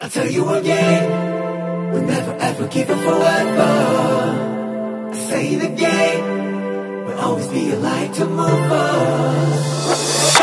I'll tell you again, we'll never ever give up forever. I say it again, we'll always be a light to move us.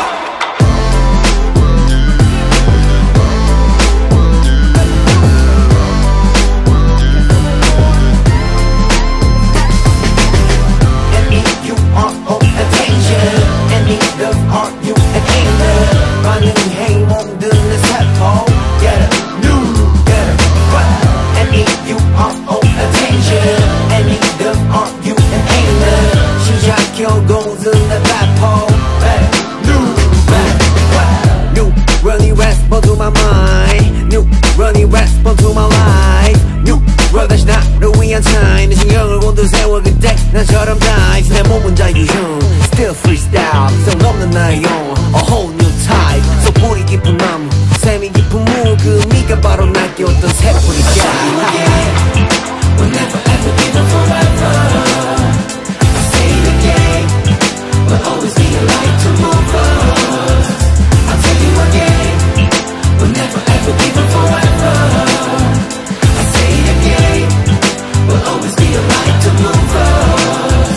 To my mind, new running respond to my life, new world 다시 나를 위한 time. 내 신경을 곤두세워 그때 나처럼 dive. 내 몸은 자유형, still freestyle. 성 넘는 나의 영, a whole new type. So 뿌리 깊은 나무, 샘이 깊은 무, 그 미가 바로 날 깨웠던 새뿌리야. We'll never ever give up forever. I say it again, we'll always be a light to move us. I'll tell you again, we'll never ever give up forever. I say it again, we'll always be a light to move us.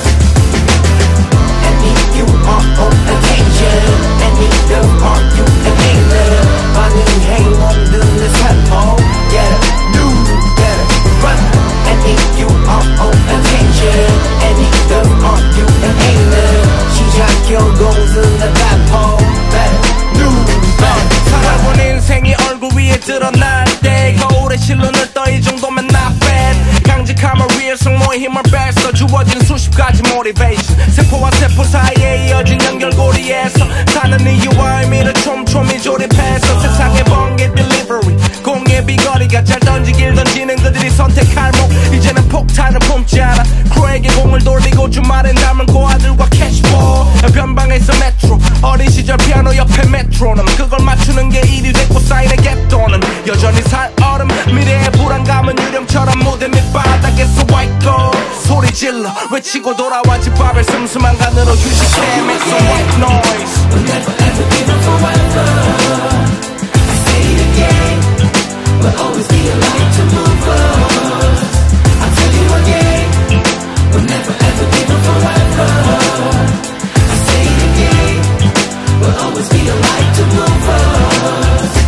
Any you are on attention, any the are you and ain't love. 반응해 몸든 내 살포, get up, new, get up, run. Any you are on attention, any the are you and ain't love. 시작 결국은 내 발포, better, new, better. 살아본 인생이 얼굴 위에 드러날 때 거울에 실눈을 떠 이 정도면 not bad. 강직함을 위해 승모의 힘을 뺐어. 주어진 수십 가지 motivation. 세포와 세포 사이에 이어진 연결고리에서 사는 이유와 의미를 촘촘히 조립해서 세상의 번개 delivery 공의 비거리가 잘 던지길 던지는 그들이 선택할 목 이제는 폭탄을 품지 않아. 크루에게 공을 돌리고 주말엔 남은 고아들과 캐시볼. 변방에서 메트로 어린 시절 피아노 옆에 메트로놈 그걸 맞추는 게 일이 됐고 쌓이는 갯돈은 여전히 살 얼음. 미래의 불안감은 유령처럼 무대 밑바닥에서 white gold 소리 질러 외치고 돌아와 집밥을 슴슴한 간으로 휴식해 make some white noise. We'll never ever give up forever. I say it again, we'll always be a light to move us. I'll tell you again, we'll never ever give up forever. I say it again, we'll always be a light to move us.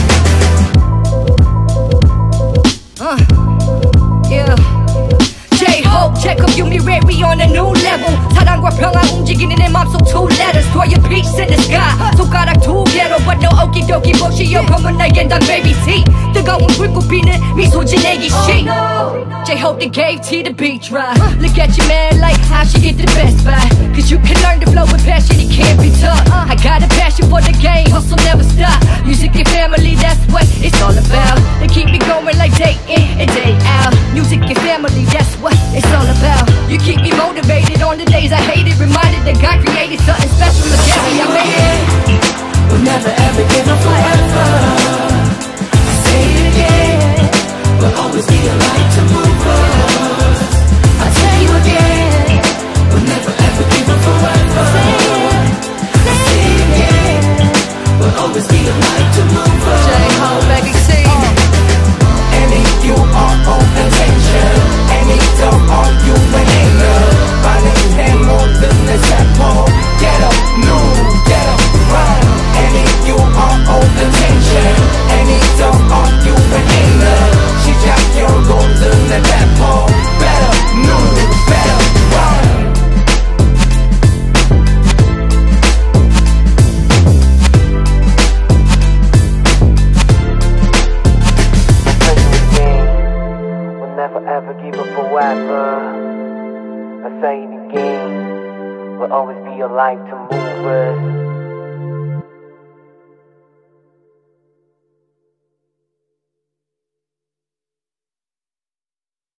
Yeah. J-Hope, check up 유미래리 on a new level. 사랑과 평화 움직이는 내 맘속 two letters. Throw your peace in the sky. 손가락 두 개로 but no okidoki 부시여 검은 날개는 다 baby T. 뜨거운 불꽃비는 미소 지내기 시. J-Hope that gave T the beach ride. Look at your man like how she get the best buy. Cause you can learn to flow with passion, it can't be taught. I got a passion for the game, hustle never stop. Music and family, that's what it's all about. They keep me going like day in and day out. Music and family, that's what it's all about. You keep me motivated on the days I hate it. Reminded that God created something special against me. I made it. We'll never ever give up forever. I say it again, we'll always be a light to move us. I'll tell you again, we'll never ever give up forever. I say it again, we'll always be a light to move us. J-Hope, baby T. Any you are on attention, any don't are you and ain't love. 반응해 모든 내 세포, get up, new, get up, run. Any you are on attention, any don't are you and ain't love. 시작 결국은 내 배포, better, new, better, run. We'll never ever give up forever. I say it again, we'll always be a light to move us.